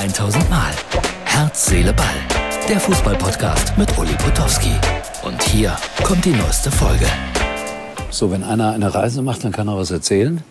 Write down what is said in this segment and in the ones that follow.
1000 Mal. Herz, Seele, Ball. Der Fußball-Podcast mit Uli Potowski. Und hier kommt die neueste Folge. So, wenn einer eine Reise macht, dann kann er was erzählen.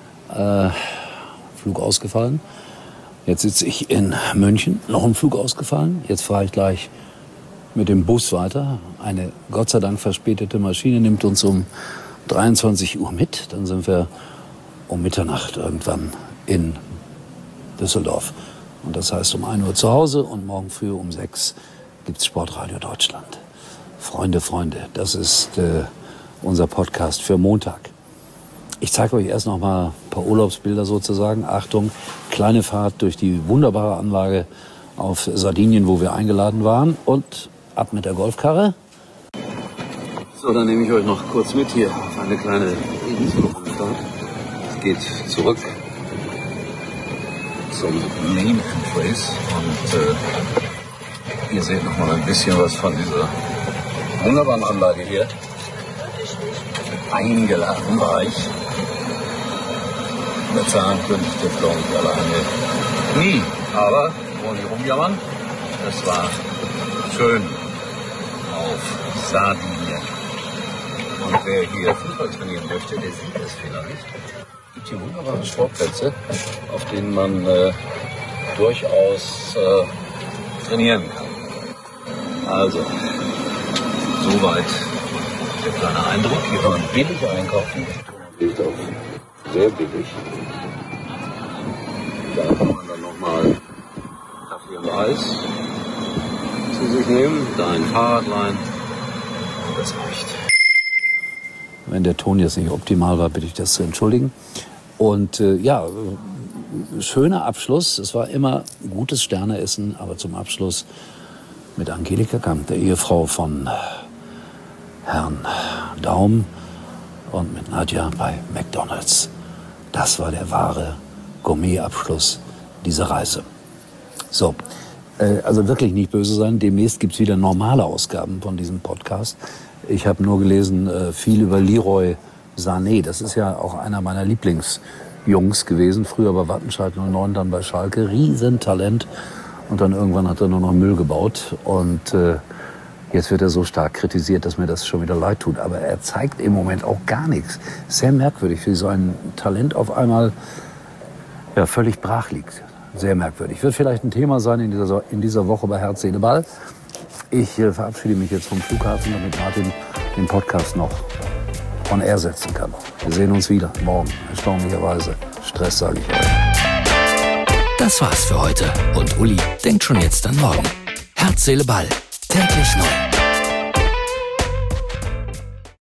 Flug ausgefallen. Jetzt sitze ich in München. Noch ein Flug ausgefallen. Jetzt fahre ich gleich mit dem Bus weiter. Eine Gott sei Dank verspätete Maschine nimmt uns um 23 Uhr mit. Dann sind wir um Mitternacht irgendwann in Düsseldorf. Und das heißt um 1 Uhr zu Hause und morgen früh um 6 gibt's Sportradio Deutschland. Freunde, das ist unser Podcast für Montag. Ich zeige euch erst noch mal ein paar Urlaubsbilder sozusagen. Achtung, kleine Fahrt durch die wunderbare Anlage auf Sardinien, wo wir eingeladen waren. Und ab mit der Golfkarre. So, dann nehme ich euch noch kurz mit hier auf eine kleine Inselrundfahrt. Es geht zurück zum Main Entrance und ihr seht noch mal ein bisschen was von dieser wunderbaren Anlage hier. Eingeladen war ich. Bezahlen könnte ich das glaube ich alleine nie. Aber wollen die rumjammern? Das war schön auf Sardinien. Und wer hier Fußball trainieren möchte, der sieht es vielleicht. Es gibt hier wunderbare Sportplätze, auf denen man durchaus trainieren kann. Also, soweit der kleine Eindruck. Hier kann man billig einkaufen. Liegt auch sehr billig. Da kann man dann nochmal Kaffee und Eis zu sich nehmen, da ein Fahrrad leihen. Und das reicht. Wenn der Ton jetzt nicht optimal war, bitte ich das zu entschuldigen. Und schöner Abschluss. Es war immer gutes Sterneessen, aber zum Abschluss mit Angelika Kamp, der Ehefrau von Herrn Daum, und mit Nadja bei McDonald's. Das war der wahre Gourmet-Abschluss dieser Reise. So, also wirklich nicht böse sein. Demnächst gibt's wieder normale Ausgaben von diesem Podcast. Ich habe nur gelesen, viel über Leroy Sané. Das ist ja auch einer meiner Lieblingsjungs gewesen. Früher bei Wattenscheid 09, dann bei Schalke. Riesentalent. Und dann irgendwann hat er nur noch Müll gebaut. Und jetzt wird er so stark kritisiert, dass mir das schon wieder leid tut. Aber er zeigt im Moment auch gar nichts. Sehr merkwürdig, wie so ein Talent auf einmal völlig brach liegt. Sehr merkwürdig. Wird vielleicht ein Thema sein in dieser Woche bei Herz, Seele, Ball. Ich verabschiede mich jetzt vom Flughafen, damit Martin den Podcast noch on air setzen kann. Wir sehen uns wieder morgen, erstaunlicherweise. Stress, sage ich euch. Das war's für heute. Und Uli denkt schon jetzt an morgen. Herz, Seele, Ball. Täglich neu.